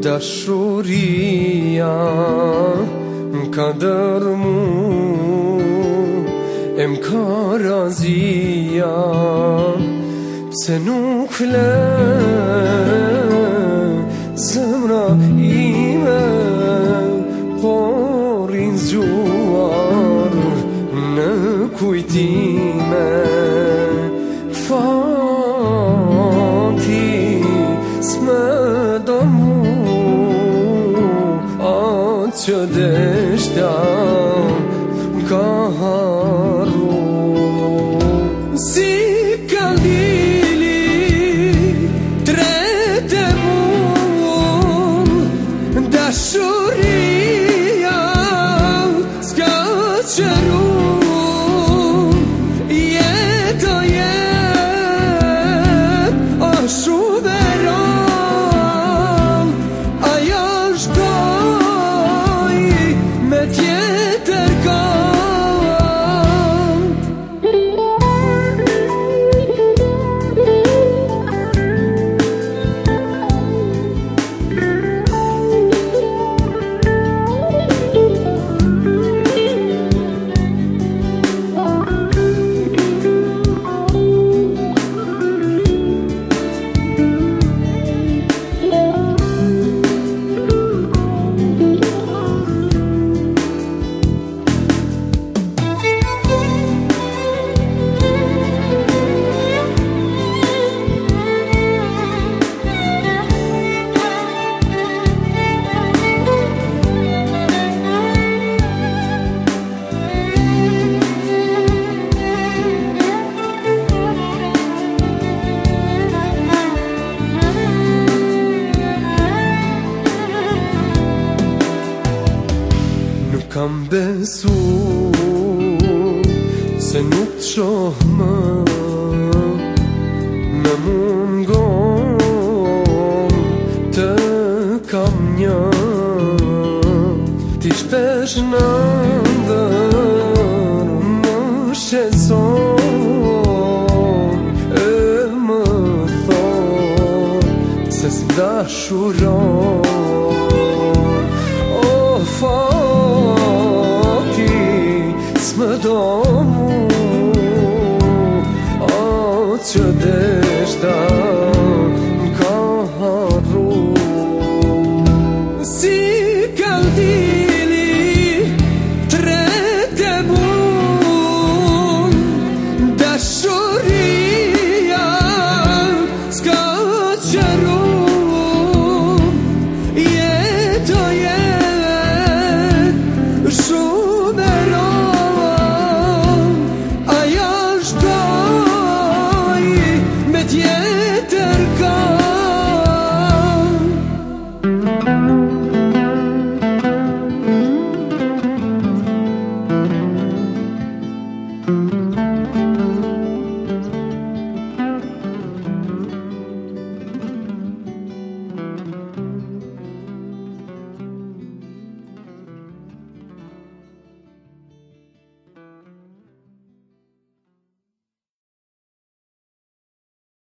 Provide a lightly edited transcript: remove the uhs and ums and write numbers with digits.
Dashuria ka dërmu e m'ka razia, pse nuk fle zemra ime, por i zgjuar në kujtime. Fati s'me do mu atë që deshta m'ka harru. Si kandili trete mu, dashuria s'ka qëru. Jeto jet o shuveron, ajo shtoj me tjetër kon. Kam besu se nuk t'shoh më, me mungon të kam një. Ti shpesh në ndër më shqetëson, e më thon se s'dashuron. Oh, fati s'me do mu atë që deshta